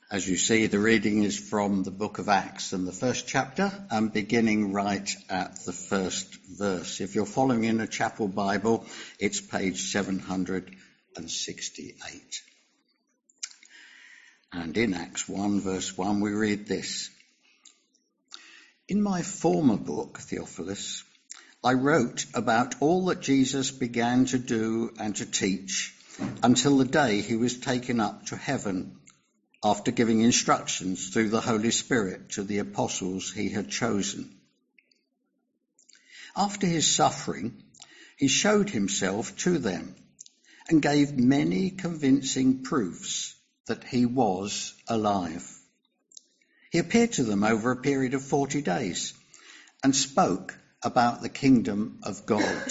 As you see, the reading is from the book of Acts and the first chapter, and beginning right at the first verse. If you're following in a chapel Bible, it's page 768. And in Acts 1, verse 1, we read this. In my former book, Theophilus, I wrote about all that Jesus began to do and to teach until the day he was taken up to heaven, after giving instructions through the Holy Spirit to the apostles he had chosen. After his suffering, he showed himself to them and gave many convincing proofs that he was alive. He appeared to them over a period of 40 days and spoke about the kingdom of God.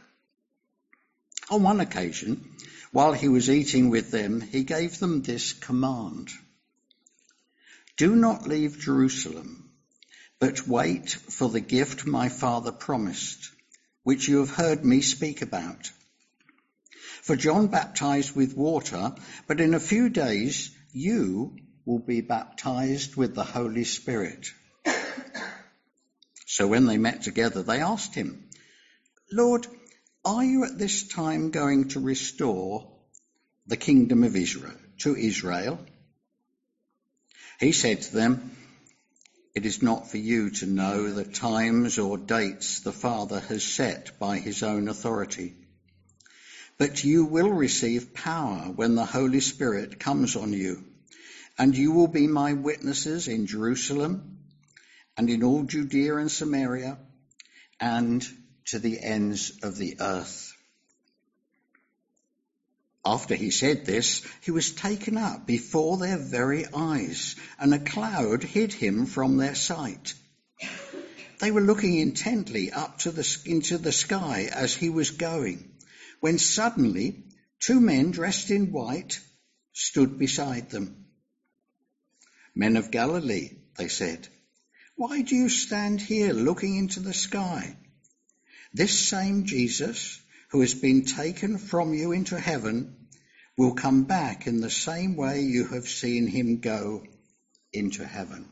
On one occasion, while he was eating with them, he gave them this command. Do not leave Jerusalem, but wait for the gift my Father promised, which you have heard me speak about. For John baptized with water, but in a few days you will be baptized with the Holy Spirit. So when they met together, they asked him, Lord, are you at this time going to restore the kingdom of Israel to Israel? He said to them, it is not for you to know the times or dates the Father has set by his own authority, but you will receive power when the Holy Spirit comes on you, and you will be my witnesses in Jerusalem and in all Judea and Samaria and to the ends of the earth. After he said this, he was taken up before their very eyes, and a cloud hid him from their sight. They were looking intently up into the sky as he was going, when suddenly 2 men dressed in white stood beside them. Men of Galilee, they said, why do you stand here looking into the sky? This same Jesus, who has been taken from you into heaven, will come back in the same way you have seen him go into heaven.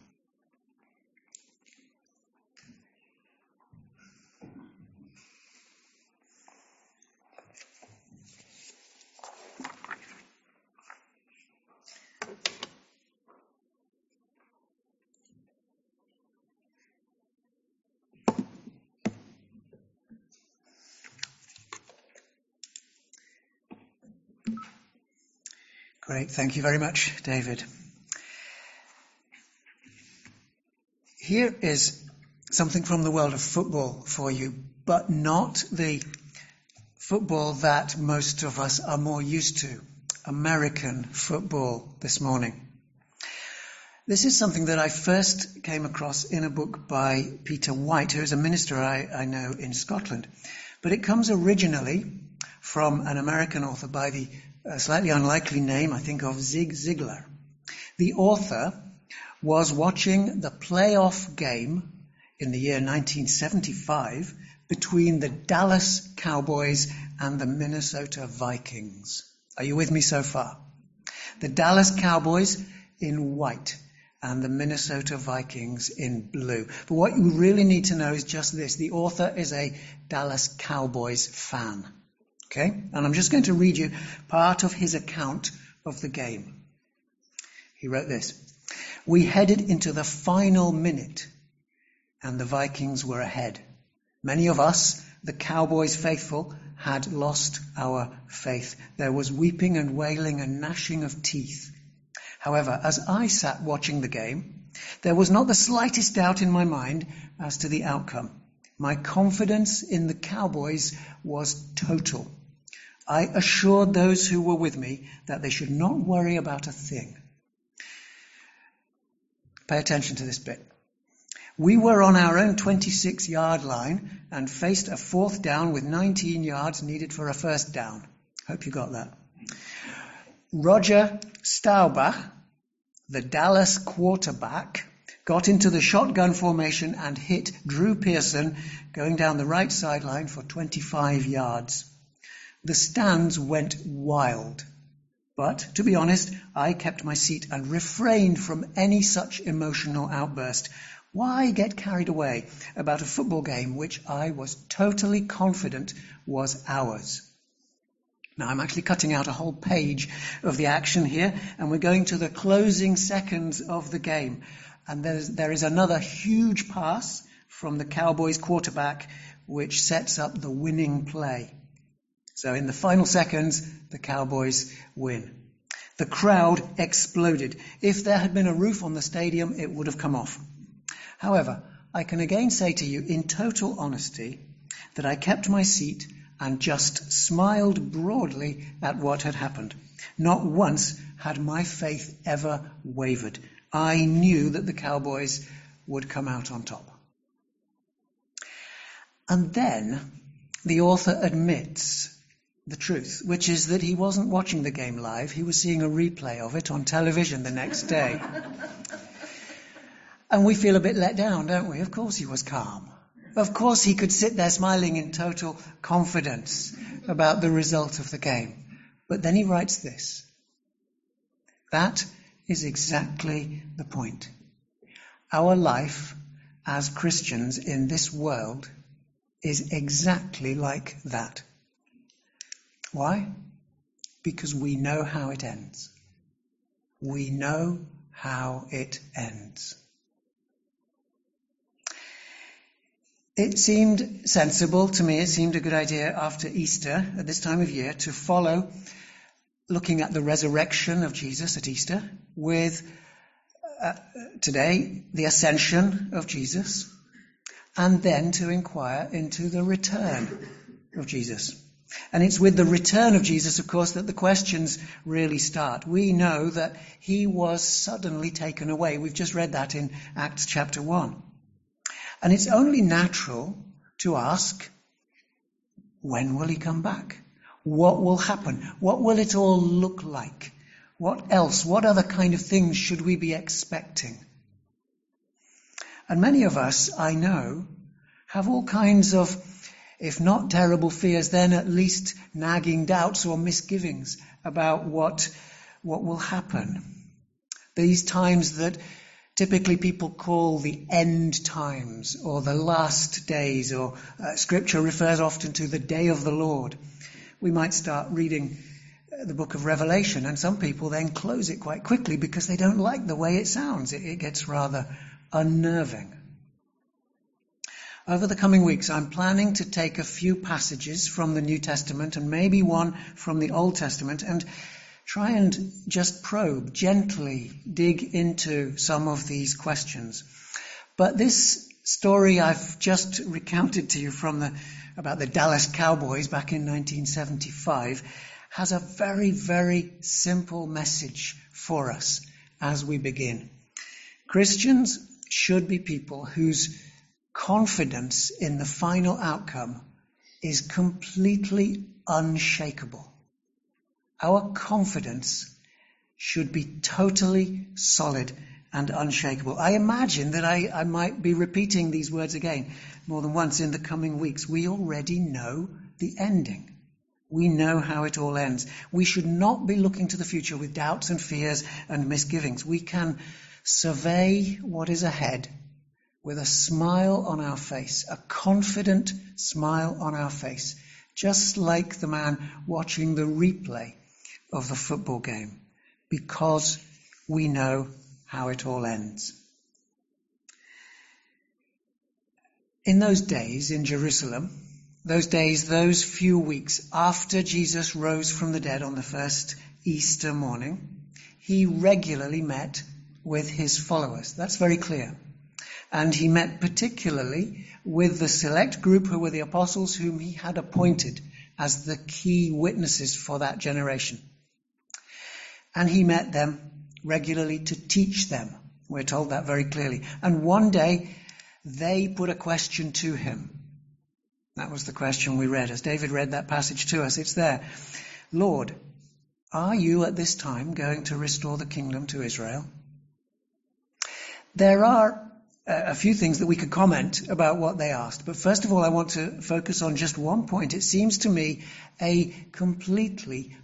Great, thank you very much, David. Here is something from the world of football for you, but not the football that most of us are more used to, American football this morning. This is something that I first came across in a book by Peter White, who is a minister I know in Scotland. But it comes originally from an American author by the slightly unlikely name, I think, of Zig Ziglar. The author was watching the playoff game in the year 1975 between the Dallas Cowboys and the Minnesota Vikings. Are you with me so far? The Dallas Cowboys in white and the Minnesota Vikings in blue. But what you really need to know is just this. The author is a Dallas Cowboys fan. Okay? And I'm just going to read you part of his account of the game. He wrote this. We headed into the final minute and the Vikings were ahead. Many of us, the Cowboys faithful, had lost our faith. There was weeping and wailing and gnashing of teeth. However, as I sat watching the game, there was not the slightest doubt in my mind as to the outcome. My confidence in the Cowboys was total. I assured those who were with me that they should not worry about a thing. Pay attention to this bit. We were on our own 26-yard line and faced a 4th down with 19 yards needed for a 1st down. Hope you got that. Roger Staubach, the Dallas quarterback, got into the shotgun formation and hit Drew Pearson going down the right sideline for 25 yards. The stands went wild. But, to be honest, I kept my seat and refrained from any such emotional outburst. Why get carried away about a football game which I was totally confident was ours? Now, I'm actually cutting out a whole page of the action here, and we're going to the closing seconds of the game. And there is another huge pass from the Cowboys quarterback, which sets up the winning play. So in the final seconds, the Cowboys win. The crowd exploded. If there had been a roof on the stadium, it would have come off. However, I can again say to you in total honesty that I kept my seat and just smiled broadly at what had happened. Not once had my faith ever wavered. I knew that the Cowboys would come out on top. And then the author admits the truth, which is that he wasn't watching the game live. He was seeing a replay of it on television the next day. And we feel a bit let down, don't we? Of course he was calm. Of course he could sit there smiling in total confidence about the result of the game. But then he writes this. That is exactly the point. Our life as Christians in this world is exactly like that. Why? Because we know how it ends. We know how it ends. It seemed sensible to me, it seemed a good idea after Easter, at this time of year, to follow looking at the resurrection of Jesus at Easter with today the ascension of Jesus, and then to inquire into the return of Jesus. And it's with the return of Jesus, of course, that the questions really start. We know that he was suddenly taken away. We've just read that in Acts chapter 1. And it's only natural to ask, when will he come back? What will happen? What will it all look like? What else? What other kind of things should we be expecting? And many of us, I know, have all kinds of, if not terrible fears, then at least nagging doubts or misgivings about what will happen. These times that typically people call the end times or the last days, or Scripture refers often to the day of the Lord. We might start reading the book of Revelation, and some people then close it quite quickly because they don't like the way it sounds. It gets rather unnerving. Over the coming weeks, I'm planning to take a few passages from the New Testament and maybe one from the Old Testament and try and just probe, gently dig into some of these questions. But this story I've just recounted to you about the Dallas Cowboys back in 1975 has a very, very simple message for us as we begin. Christians should be people whose confidence in the final outcome is completely unshakable. Our confidence should be totally solid and unshakable. I imagine that I might be repeating these words again more than once in the coming weeks. We already know the ending. We know how it all ends. We should not be looking to the future with doubts and fears and misgivings. We can survey what is ahead with a smile on our face, a confident smile on our face, just like the man watching the replay of the football game, because we know how it all ends. In those days in Jerusalem, those few weeks after Jesus rose from the dead on the first Easter morning, he regularly met with his followers. That's very clear. And he met particularly with the select group who were the apostles whom he had appointed as the key witnesses for that generation. And he met them regularly to teach them. We're told that very clearly. And one day they put a question to him. That was the question we read. As David read that passage to us, it's there. Lord, are you at this time going to restore the kingdom to Israel? There are a few things that we could comment about what they asked. But first of all, I want to focus on just one point. It seems to me a completely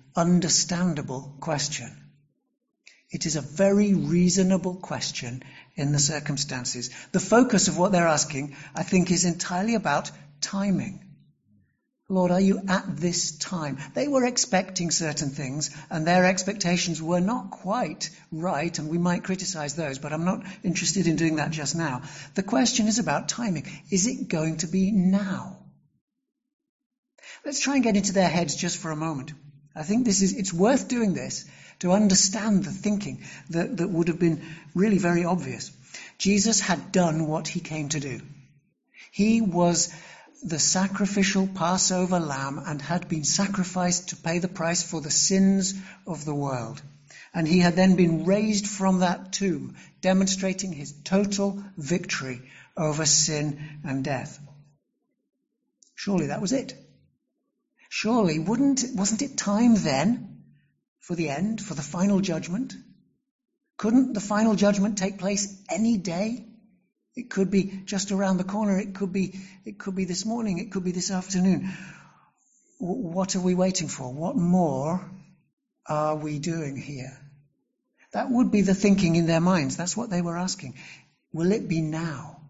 understandable question. It is a very reasonable question in the circumstances. The focus of what they're asking, I think, is entirely about timing. Lord, are you at this time? They were expecting certain things, and their expectations were not quite right, and we might criticize those, but I'm not interested in doing that just now. The question is about timing. Is it going to be now? Let's try and get into their heads just for a moment. I think it's worth doing this to understand the thinking that would have been really very obvious. Jesus had done what he came to do. He was the sacrificial Passover lamb and had been sacrificed to pay the price for the sins of the world. And he had then been raised from that tomb, demonstrating his total victory over sin and death. Surely that was it. Surely wasn't it time then for the end, for the final judgment? Couldn't the final judgment take place any day? It could be just around the corner. It could be this morning. It could be this afternoon. What are we waiting for? What more are we doing here? That would be the thinking in their minds. That's what they were asking. Will it be now?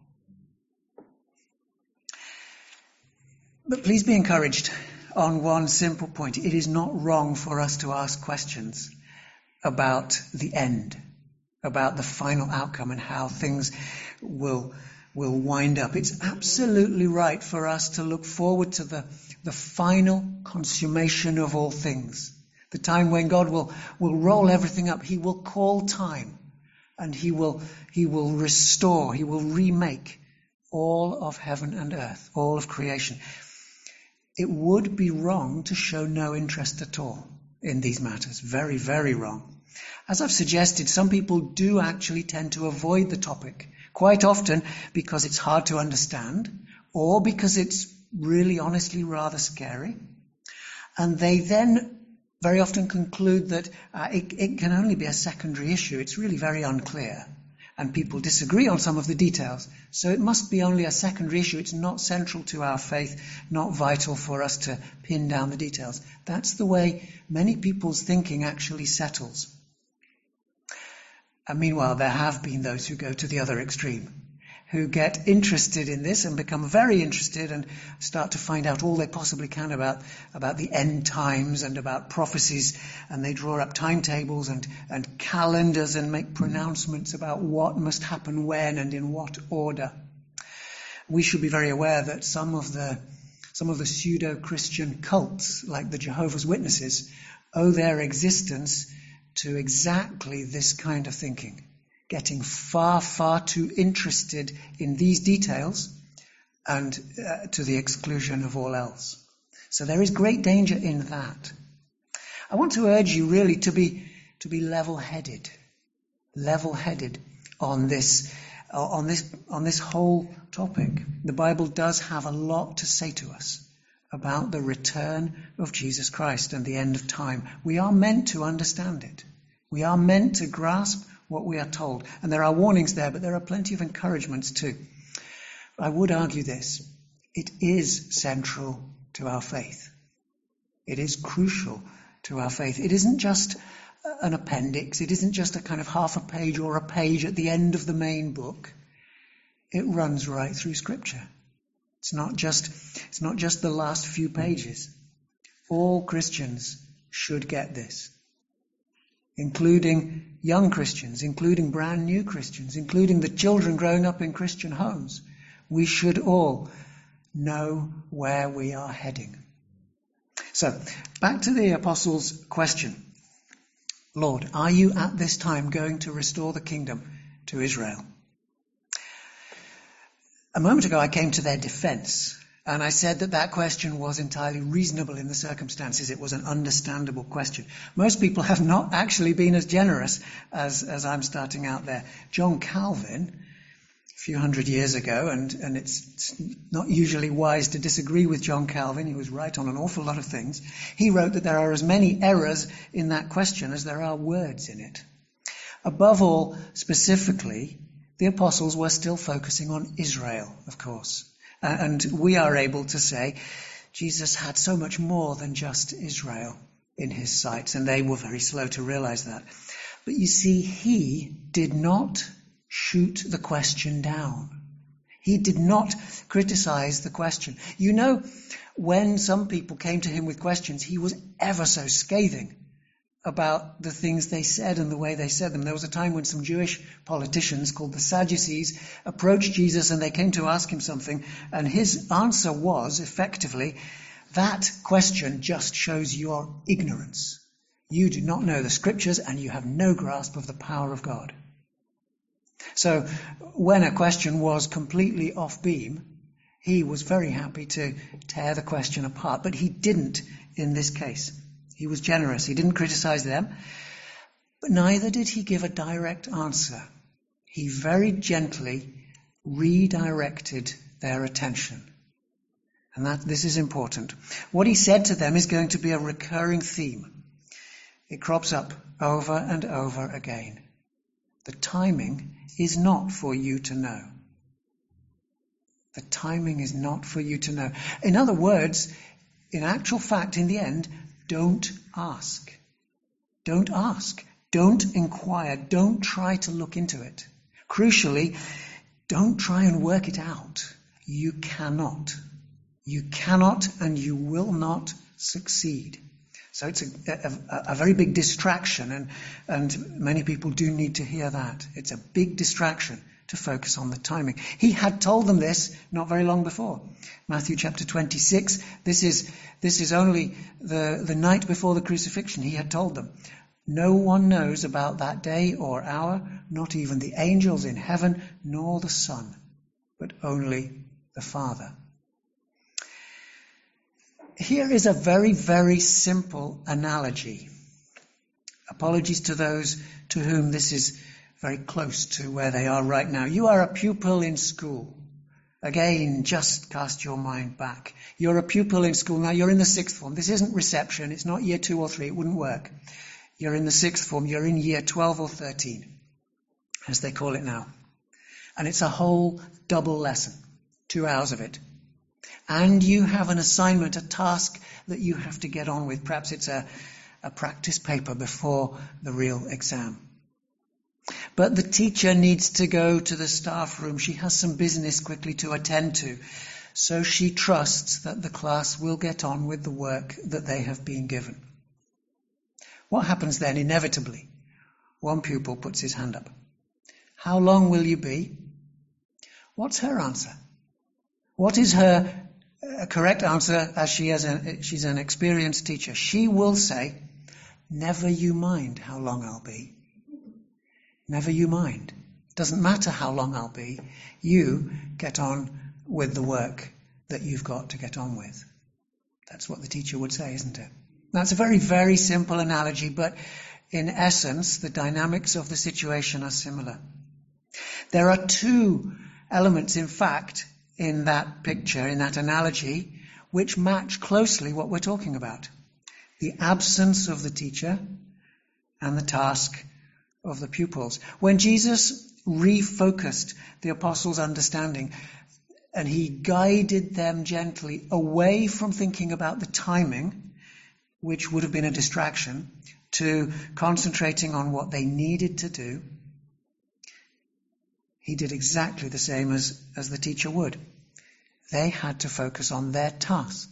But please be encouraged on one simple point. It is not wrong for us to ask questions about the end, about the final outcome and how things will wind up. It's absolutely right for us to look forward to the final consummation of all things. The time when God will roll everything up. He will call time, and he will restore, he will remake all of heaven and earth, all of creation. It would be wrong to show no interest at all in these matters. Very, very wrong. As I've suggested, some people do actually tend to avoid the topic, quite often because it's hard to understand, or because it's really honestly rather scary. And they then very often conclude that it can only be a secondary issue. It's really very unclear. And people disagree on some of the details. So it must be only a secondary issue. It's not central to our faith, not vital for us to pin down the details. That's the way many people's thinking actually settles. And meanwhile, there have been those who go to the other extreme, who get interested in this and become very interested and start to find out all they possibly can about the end times and about prophecies, and they draw up timetables and calendars and make pronouncements about what must happen when and in what order. We should be very aware that some of the pseudo-Christian cults, like the Jehovah's Witnesses, owe their existence to exactly this kind of thinking. Getting far, far too interested in these details and to the exclusion of all else. So there is great danger in that. I want to urge you really to be level-headed on this whole topic. The Bible does have a lot to say to us about the return of Jesus Christ and the end of time. We are meant to understand it. We are meant to grasp what we are told. And there are warnings there, but there are plenty of encouragements too. I would argue this. It is central to our faith. It is crucial to our faith. It isn't just an appendix. It isn't just a kind of half a page or a page at the end of the main book. It runs right through Scripture. It's not just the last few pages. All Christians should get this, including young Christians, including brand new Christians, including the children growing up in Christian homes. We should all know where we are heading. So, back to the apostles' question. Lord, are you at this time going to restore the kingdom to Israel? A moment ago I came to their defense, and I said that question was entirely reasonable in the circumstances. It was an understandable question. Most people have not actually been as generous as I'm starting out there. John Calvin, a few hundred years ago, and it's not usually wise to disagree with John Calvin. He was right on an awful lot of things. He wrote that there are as many errors in that question as there are words in it. Above all, specifically, the apostles were still focusing on Israel, of course. And we are able to say Jesus had so much more than just Israel in his sights, and they were very slow to realize that. But you see, he did not shoot the question down. He did not criticize the question. You know, when some people came to him with questions, he was ever so scathing about the things they said and the way they said them. There was a time when some Jewish politicians called the Sadducees approached Jesus and they came to ask him something, and his answer was, effectively, that question just shows your ignorance. You do not know the scriptures and you have no grasp of the power of God. So when a question was completely off beam, he was very happy to tear the question apart, but he didn't in this case. He was generous. He didn't criticize them, but neither did he give a direct answer. He very gently redirected their attention. And this is important. What he said to them is going to be a recurring theme. It crops up over and over again. The timing is not for you to know. The timing is not for you to know. In other words, in actual fact, in the end, don't ask. Don't ask. Don't inquire. Don't try to look into it. Crucially, don't try and work it out. You cannot. You cannot and you will not succeed. So it's a very big distraction, and many people do need to hear that. It's a big distraction to focus on the timing. He had told them this not very long before. Matthew chapter 26, this is only the night before the crucifixion. He had told them, no one knows about that day or hour, not even the angels in heaven, nor the Son, but only the Father. Here is a very, very simple analogy. Apologies to those to whom this is very close to where they are right now. You are a pupil in school. Again, just cast your mind back. You're a pupil in school. Now you're in the sixth form. This isn't reception. It's not year 2 or 3. It wouldn't work. You're in the sixth form. You're in year 12 or 13, as they call it now. And it's a whole double lesson, 2 hours of it. And you have an assignment, a task that you have to get on with. Perhaps it's a practice paper before the real exam. But the teacher needs to go to the staff room. She has some business quickly to attend to. So she trusts that the class will get on with the work that they have been given. What happens then? Inevitably, one pupil puts his hand up. How long will you be? What's her answer? What is her correct answer, as she's an experienced teacher? She will say, never you mind how long I'll be. Never you mind. Doesn't matter how long I'll be. You get on with the work that you've got to get on with. That's what the teacher would say, isn't it? That's a very, very simple analogy, but in essence, the dynamics of the situation are similar. There are 2 elements, in fact, in that picture, in that analogy, which match closely what we're talking about. The absence of the teacher and the task of the pupils. When Jesus refocused the apostles' understanding and he guided them gently away from thinking about the timing, which would have been a distraction, to concentrating on what they needed to do, he did exactly the same as the teacher would. They had to focus on their task.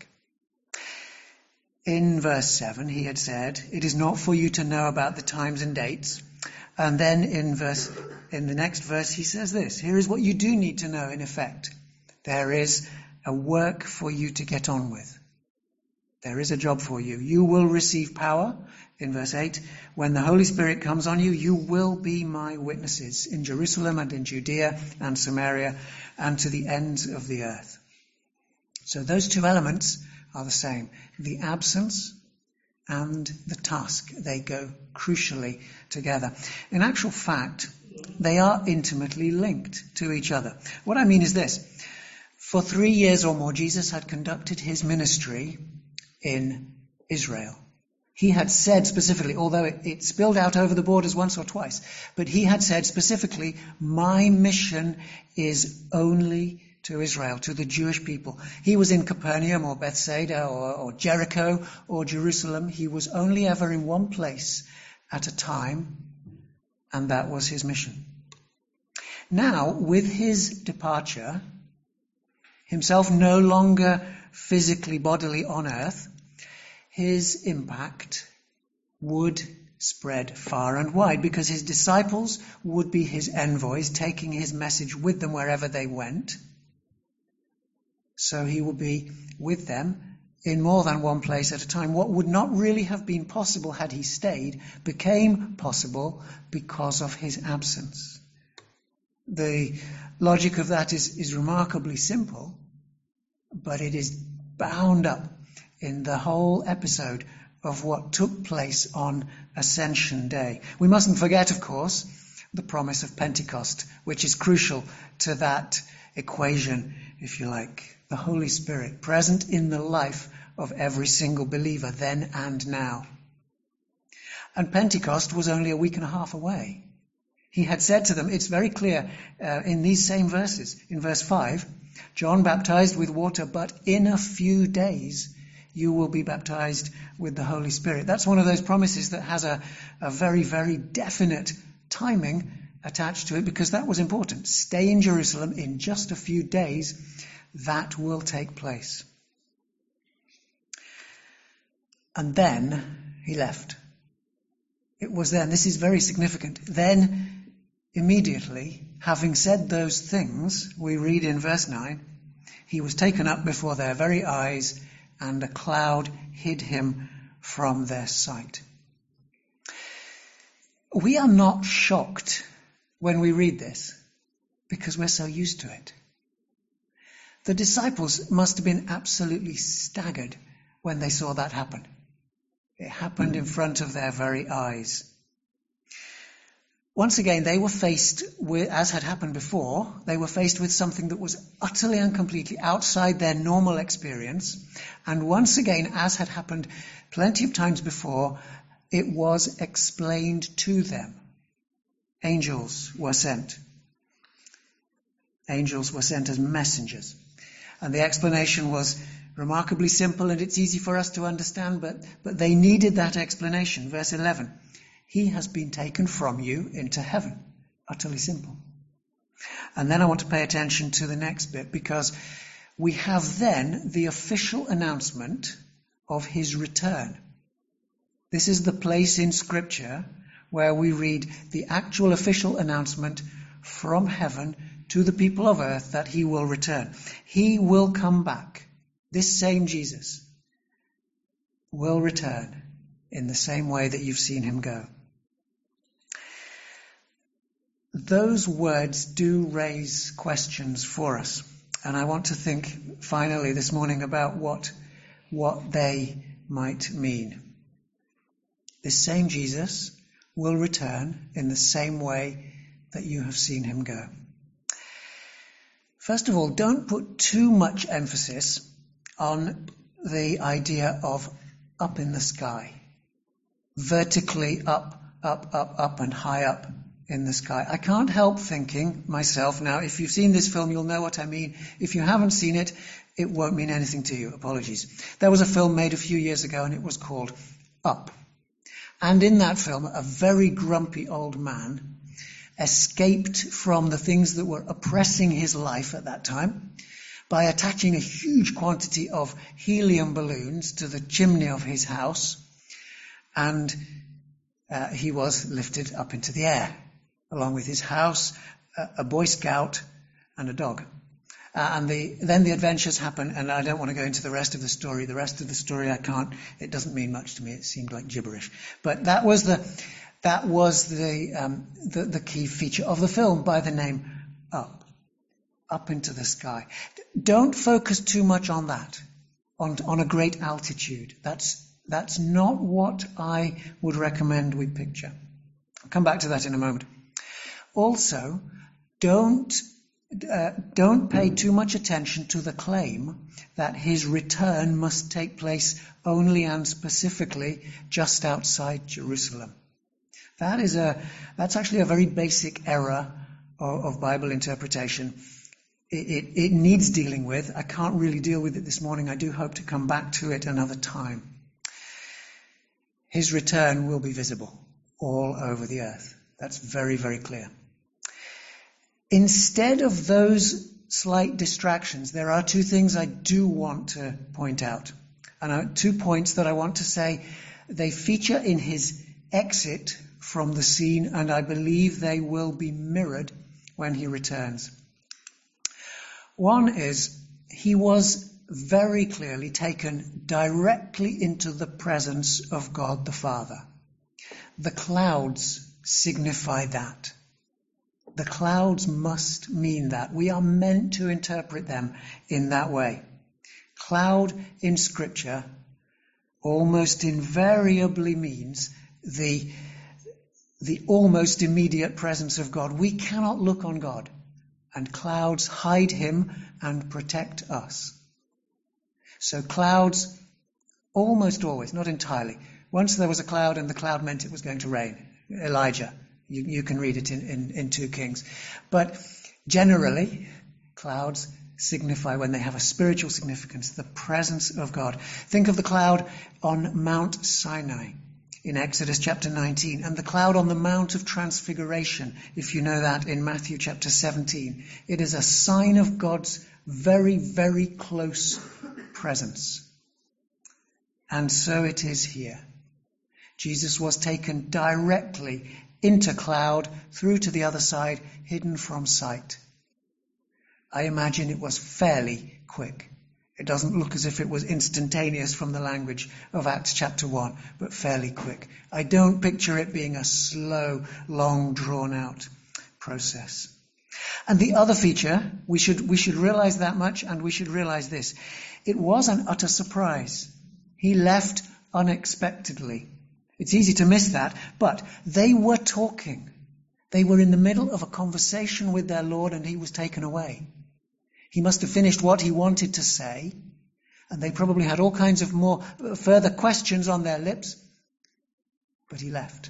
In verse 7, he had said, it is not for you to know about the times and dates. And then in the next verse, he says this, here is what you do need to know in effect. There is a work for you to get on with. There is a job for you. You will receive power, in verse 8. When the Holy Spirit comes on you, you will be my witnesses in Jerusalem and in Judea and Samaria and to the ends of the earth. So those 2 elements are the same. The absence and the task. They go crucially together. In actual fact, they are intimately linked to each other. What I mean is this. For 3 years or more, Jesus had conducted his ministry in Israel. He had said specifically, although it spilled out over the borders once or twice, but he had said specifically, my mission is only to Israel, to the Jewish people. He was in Capernaum or Bethsaida or Jericho or Jerusalem. He was only ever in one place at a time, and that was his mission. Now, with his departure, himself no longer physically, bodily on earth, his impact would spread far and wide because his disciples would be his envoys, taking his message with them wherever they went. So he would be with them in more than one place at a time. What would not really have been possible had he stayed became possible because of his absence. The logic of that is remarkably simple, but it is bound up in the whole episode of what took place on Ascension Day. We mustn't forget, of course, the promise of Pentecost, which is crucial to that equation, if you like. The Holy Spirit present in the life of every single believer then and now. And Pentecost was only a week and a half away. He had said to them, it's very clear in these same verses. In verse 5, John baptized with water, but in a few days you will be baptized with the Holy Spirit. That's one of those promises that has a very, very definite timing attached to it, because that was important. Stay in Jerusalem in just a few days. That will take place. And then he left. It was then, this is very significant, then immediately, having said those things, we read in verse 9, he was taken up before their very eyes, and a cloud hid him from their sight. We are not shocked when we read this, because we're so used to it. The disciples must have been absolutely staggered when they saw that happen. It happened in front of their very eyes. Once again, they were faced with, as had happened before, they were faced with something that was utterly and completely outside their normal experience. And once again, as had happened plenty of times before, it was explained to them. Angels were sent. Angels were sent as messengers. And the explanation was remarkably simple, and it's easy for us to understand, but they needed that explanation. Verse 11. He has been taken from you into heaven. Utterly simple. And then I want to pay attention to the next bit, because we have then the official announcement of his return. This is the place in Scripture where we read the actual official announcement from heaven to the people of earth that he will return. He will come back. This same Jesus will return in the same way that you've seen him go. Those words do raise questions for us. And I want to think finally this morning about what they might mean. This same Jesus will return in the same way that you have seen him go. First of all, don't put too much emphasis on the idea of up in the sky. Vertically up, and high up in the sky. I can't help thinking myself, now if you've seen this film you'll know what I mean. If you haven't seen it, it won't mean anything to you. Apologies. There was a film made a few years ago and it was called Up. And in that film, a very grumpy old man escaped from the things that were oppressing his life at that time by attaching a huge quantity of helium balloons to the chimney of his house, and he was lifted up into the air, along with his house, a Boy Scout, and a dog. Then the adventures happen, and I don't want to go into the rest of the story. The rest of the story I can't. It doesn't mean much to me. It seemed like gibberish. But that was the key feature of the film, by the name Up into the sky. Don't focus too much on that, on a great altitude. That's not what I would recommend we picture. I'll come back to that in a moment. Also, don't pay too much attention to the claim that his return must take place only and specifically just outside Jerusalem. That's actually a very basic error of Bible interpretation. it needs dealing with. I can't really deal with it this morning. I do hope to come back to it another time. His return will be visible all over the earth. That's very, very clear. Instead of those slight distractions, there are two things I do want to point out. And 2 points that I want to say. They feature in his exit from the scene, and I believe they will be mirrored when he returns. One is, he was very clearly taken directly into the presence of God the Father. The clouds signify that. The clouds must mean that. We are meant to interpret them in that way. Cloud in Scripture almost invariably means the almost immediate presence of God. We cannot look on God, and clouds hide him and protect us. So clouds almost always, not entirely. Once there was a cloud, and the cloud meant it was going to rain. Elijah, you can read it in 2 Kings. But generally, clouds signify, when they have a spiritual significance, the presence of God. Think of the cloud on Mount Sinai in Exodus chapter 19, and the cloud on the Mount of Transfiguration, if you know that, in Matthew chapter 17. It is a sign of God's very, very close presence. And so it is here. Jesus was taken directly into cloud, through to the other side, hidden from sight. I imagine it was fairly quick. It doesn't look as if it was instantaneous from the language of Acts chapter 1, but fairly quick. I don't picture it being a slow, long, drawn-out process. And the other feature, we should realize that much, and we should realize this. It was an utter surprise. He left unexpectedly. It's easy to miss that, but they were talking. They were in the middle of a conversation with their Lord, and he was taken away. He must have finished what he wanted to say, and they probably had all kinds of more further questions on their lips, but he left.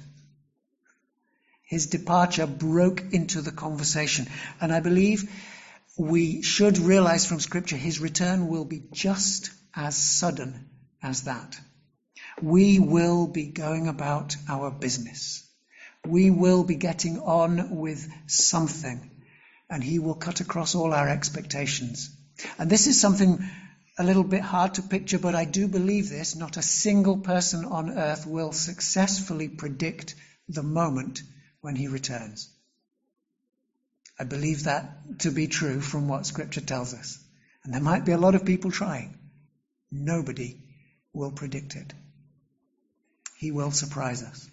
His departure broke into the conversation, and I believe we should realize from Scripture his return will be just as sudden as that. We will be going about our business. We will be getting on with something, and he will cut across all our expectations. And this is something a little bit hard to picture, but I do believe this. Not a single person on earth will successfully predict the moment when he returns. I believe that to be true from what Scripture tells us. And there might be a lot of people trying. Nobody will predict it. He will surprise us.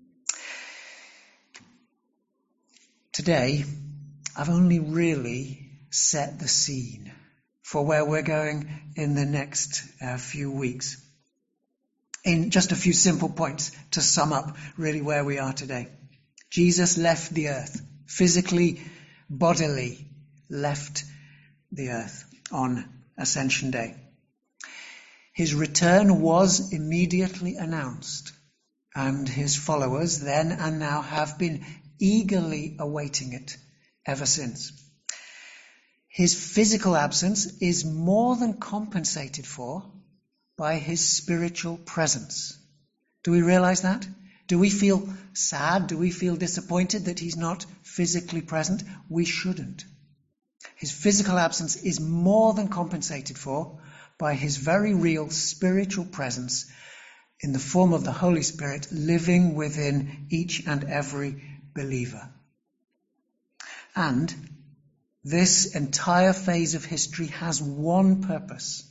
Today, I've only really set the scene for where we're going in the next few weeks. In just a few simple points to sum up really where we are today. Jesus left the earth, physically, bodily left the earth on Ascension Day. His return was immediately announced, and his followers then and now have been eagerly awaiting it ever since. His physical absence is more than compensated for by his spiritual presence. Do we realize that? Do we feel sad? Do we feel disappointed that he's not physically present? We shouldn't. His physical absence is more than compensated for by his very real spiritual presence in the form of the Holy Spirit living within each and every believer. And this entire phase of history has one purpose,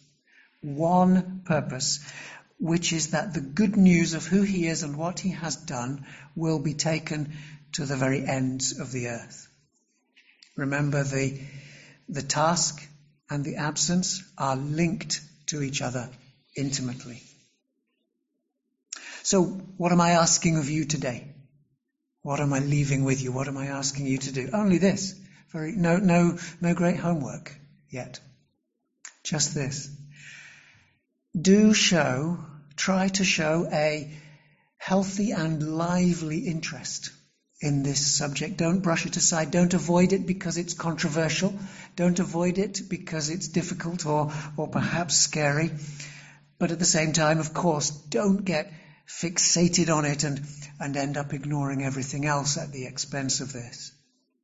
which is that the good news of who he is and what he has done will be taken to the very ends of the earth. Remember, the task and the absence are linked to each other intimately. So what am I asking of you today? What am I leaving with you? What am I asking you to do? Only this. No great homework yet. Just this. Try to show a healthy and lively interest in this subject. Don't brush it aside. Don't avoid it because it's controversial. Don't avoid it because it's difficult or perhaps scary. But at the same time, of course, don't get fixated on it and end up ignoring everything else at the expense of this.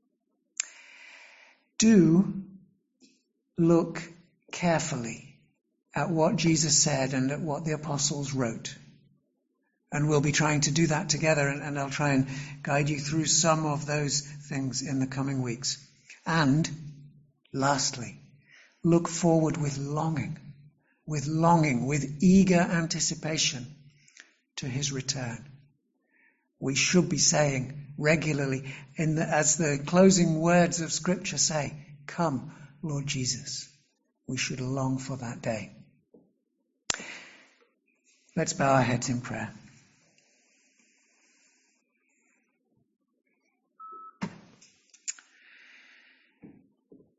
Do look carefully at what Jesus said and at what the apostles wrote. And we'll be trying to do that together, and I'll try and guide you through some of those things in the coming weeks. And lastly, look forward with longing, with eager anticipation to his return. We should be saying regularly, as the closing words of Scripture say, "Come, Lord Jesus." We should long for that day. Let's bow our heads in prayer.